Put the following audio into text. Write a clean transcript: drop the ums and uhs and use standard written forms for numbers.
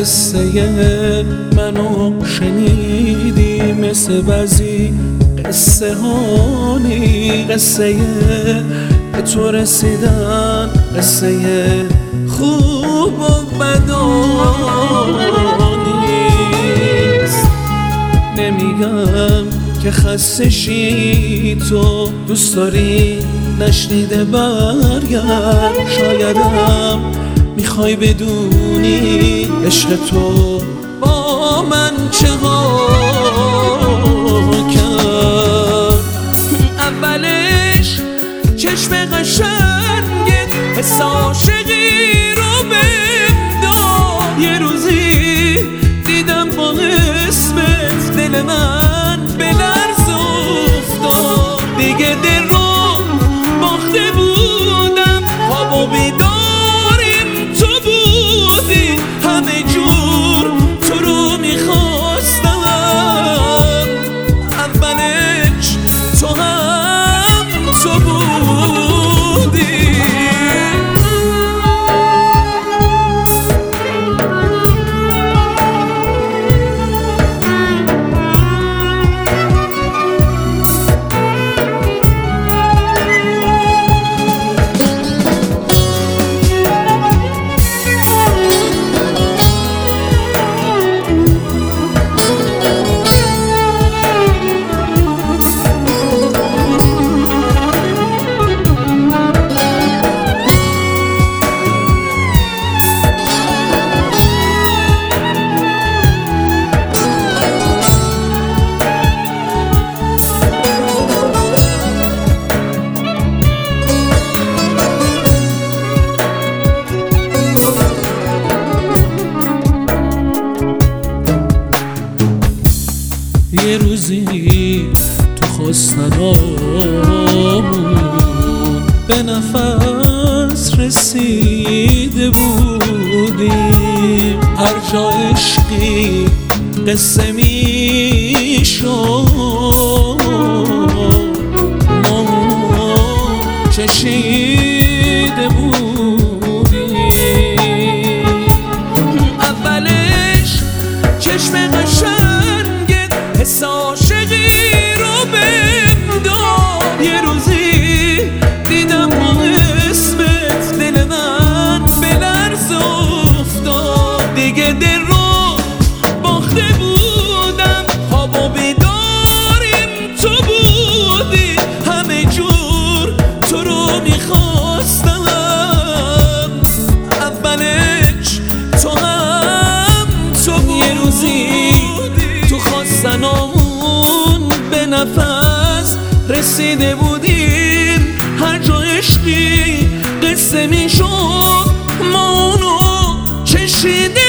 قصه منو شنیدی مثل بعضی قصه ها نی، قصه به تو رسیدن قصه خوب و بدا نیست. نمیگم که خسته شی، تو دوست داری نشنیده برگرد. شایدم میخوای بدونی عشق تو با من چقدر کرد. اولش چشم قشنگت حس عاشقی رو بهم داد. یه روزی دیدم با اسمت دل من به لرز افتاد. دیگه دل رو باخته بودم، خواب و بیداریم تو بودی. همه جور تو رو میخواستم، اولش تو هم تو بودی. یه روزی تو خواستنامون به نفس رسیده بودیم. هر جا عشقی قصه میشد ما چشیده بودیم. اولش چشم قشنگ حس عاشقی رو بهم داد. یه روزی دیدم با اسمت دل من به لرز افتاد. دیگه دل رو باخته بودم، خواب و بیداریم تو بودی. همه جور تو رو میخواستم، اولش تو هم تو بودی. یه روزی تو خواستنامون به نفس رسیده بودیم. هر جا عشقی قصه میشد ما اونو چشیده